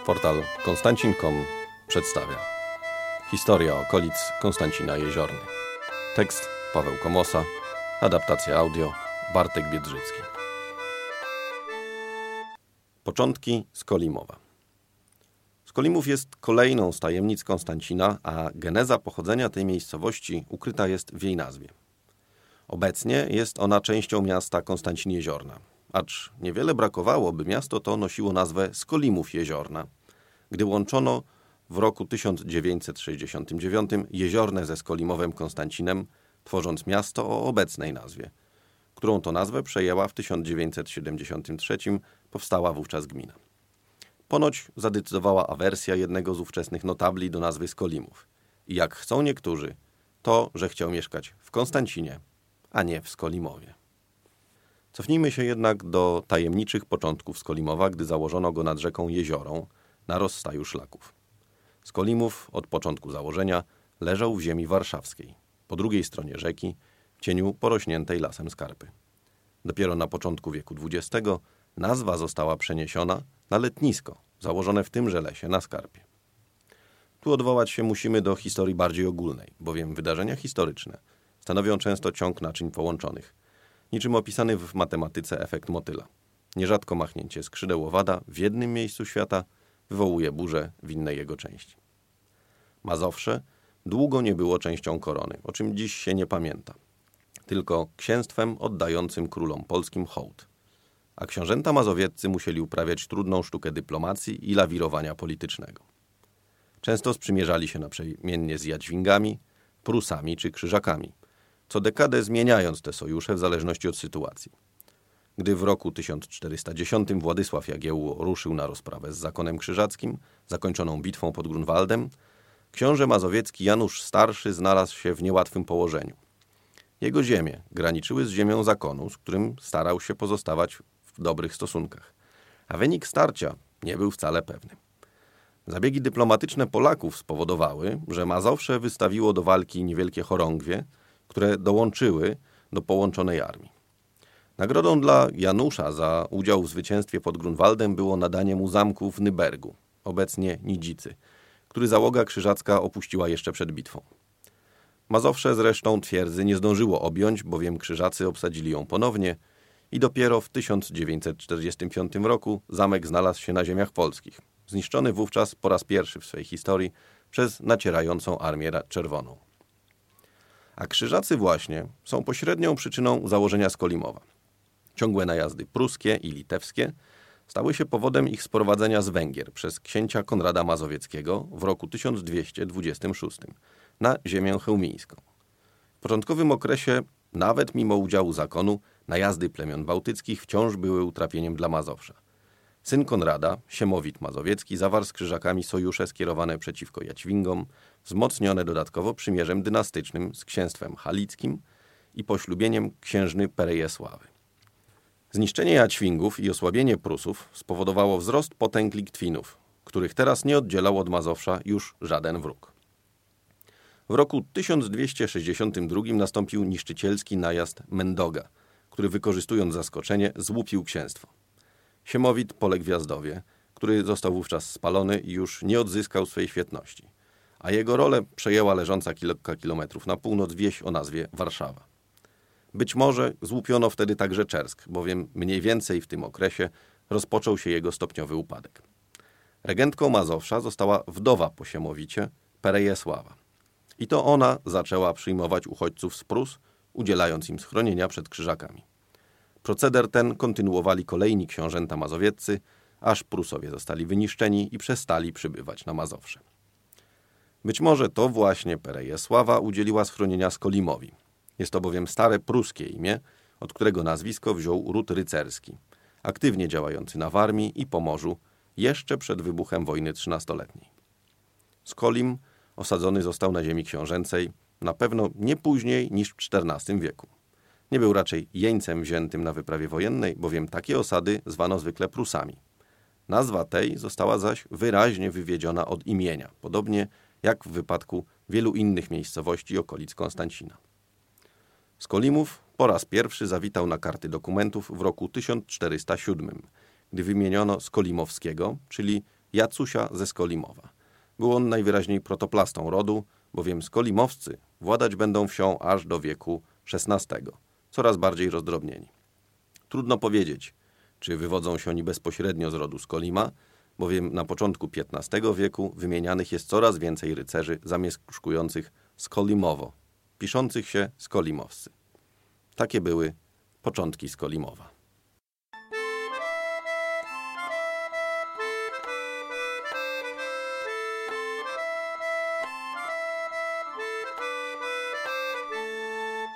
Portal Konstancin.com przedstawia Historia okolic Konstancina Jeziorny. Tekst Paweł Komosa, adaptacja audio Bartek Biedrzycki. Początki Skolimowa. Skolimów jest kolejną z tajemnic Konstancina, a geneza pochodzenia tej miejscowości ukryta jest w jej nazwie. Obecnie jest ona częścią miasta Konstancin-Jeziorna, acz niewiele brakowało, by miasto to nosiło nazwę Skolimów-Jeziorna, gdy łączono w roku 1969 Jeziorne ze Skolimowem Konstancinem, tworząc miasto o obecnej nazwie, którą to nazwę przejęła w 1973 powstała wówczas gmina. Ponoć zadecydowała awersja jednego z ówczesnych notabli do nazwy Skolimów. I jak chcą niektórzy, to, że chciał mieszkać w Konstancinie, a nie w Skolimowie. Cofnijmy się jednak do tajemniczych początków Skolimowa, gdy założono go nad rzeką Jeziorą na rozstaju szlaków. Skolimów od początku założenia leżał w ziemi warszawskiej, po drugiej stronie rzeki, w cieniu porośniętej lasem skarpy. Dopiero na początku wieku XX nazwa została przeniesiona na letnisko, założone w tymże lesie na skarpie. Tu odwołać się musimy do historii bardziej ogólnej, bowiem wydarzenia historyczne stanowią często ciąg naczyń połączonych, niczym opisany w matematyce efekt motyla. Nierzadko machnięcie skrzydeł owada w jednym miejscu świata wywołuje burzę w innej jego części. Mazowsze długo nie było częścią korony, o czym dziś się nie pamięta, tylko księstwem oddającym królom polskim hołd. A książęta mazowieccy musieli uprawiać trudną sztukę dyplomacji i lawirowania politycznego. Często sprzymierzali się naprzemiennie z Jadźwingami, Prusami czy Krzyżakami, co dekadę zmieniając te sojusze w zależności od sytuacji. Gdy w roku 1410 Władysław Jagiełło ruszył na rozprawę z zakonem krzyżackim, zakończoną bitwą pod Grunwaldem, książę mazowiecki Janusz Starszy znalazł się w niełatwym położeniu. Jego ziemie graniczyły z ziemią zakonu, z którym starał się pozostawać w dobrych stosunkach, a wynik starcia nie był wcale pewny. Zabiegi dyplomatyczne Polaków spowodowały, że Mazowsze wystawiło do walki niewielkie chorągwie, które dołączyły do połączonej armii. Nagrodą dla Janusza za udział w zwycięstwie pod Grunwaldem było nadanie mu zamku w Nybergu, obecnie Nidzicy, który załoga krzyżacka opuściła jeszcze przed bitwą. Mazowsze zresztą twierdzy nie zdążyło objąć, bowiem krzyżacy obsadzili ją ponownie i dopiero w 1945 roku zamek znalazł się na ziemiach polskich, zniszczony wówczas po raz pierwszy w swej historii przez nacierającą Armię Czerwoną. A krzyżacy właśnie są pośrednią przyczyną założenia Skolimowa. Ciągłe najazdy pruskie i litewskie stały się powodem ich sprowadzenia z Węgier przez księcia Konrada Mazowieckiego w roku 1226 na ziemię chełmińską. W początkowym okresie, nawet mimo udziału zakonu, najazdy plemion bałtyckich wciąż były utrapieniem dla Mazowsza. Syn Konrada, Siemowit Mazowiecki, zawarł z krzyżakami sojusze skierowane przeciwko Jadźwingom, wzmocnione dodatkowo przymierzem dynastycznym z księstwem halickim i poślubieniem księżny Perejesławy. Zniszczenie Jadźwingów i osłabienie Prusów spowodowało wzrost potęg Litwinów, których teraz nie oddzielał od Mazowsza już żaden wróg. W roku 1262 nastąpił niszczycielski najazd Mendoga, który wykorzystując zaskoczenie złupił księstwo. Siemowit poległ w Jazdowie, który został wówczas spalony i już nie odzyskał swej świetności, a jego rolę przejęła leżąca kilka kilometrów na północ wieś o nazwie Warszawa. Być może złupiono wtedy także Czersk, bowiem mniej więcej w tym okresie rozpoczął się jego stopniowy upadek. Regentką Mazowsza została wdowa po Siemowicie, Perejesława. I to ona zaczęła przyjmować uchodźców z Prus, udzielając im schronienia przed krzyżakami. Proceder ten kontynuowali kolejni książęta mazowieccy, aż Prusowie zostali wyniszczeni i przestali przybywać na Mazowsze. Być może to właśnie Perejesława udzieliła schronienia Skolimowi. Jest to bowiem stare pruskie imię, od którego nazwisko wziął ród rycerski, aktywnie działający na Warmii i Pomorzu jeszcze przed wybuchem wojny 13-letniej. Skolim osadzony został na ziemi książęcej na pewno nie później niż w XIV wieku. Nie był raczej jeńcem wziętym na wyprawie wojennej, bowiem takie osady zwano zwykle Prusami. Nazwa tej została zaś wyraźnie wywiedziona od imienia, podobnie jak w wypadku wielu innych miejscowości okolic Konstancina. Skolimów po raz pierwszy zawitał na karty dokumentów w roku 1407, gdy wymieniono Skolimowskiego, czyli Jacusia ze Skolimowa. Był on najwyraźniej protoplastą rodu, bowiem skolimowscy władać będą wsią aż do wieku XVI, coraz bardziej rozdrobnieni. Trudno powiedzieć, czy wywodzą się oni bezpośrednio z rodu Skolima, bowiem na początku XV wieku wymienianych jest coraz więcej rycerzy zamieszkujących Skolimowo, piszących się skolimowscy. Takie były początki Skolimowa.